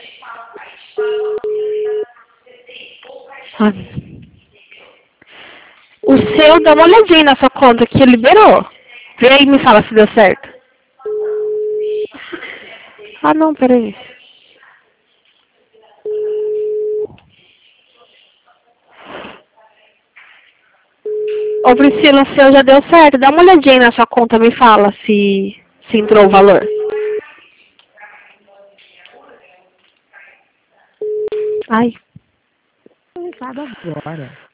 Ah. O seu, dá uma olhadinha na sua conta que liberou. Vê aí e me fala se deu certo. Ah, não, peraí. Ô, Priscila, o seu já deu certo. Dá uma olhadinha na sua conta, me fala se entrou o valor. Ai. Agora.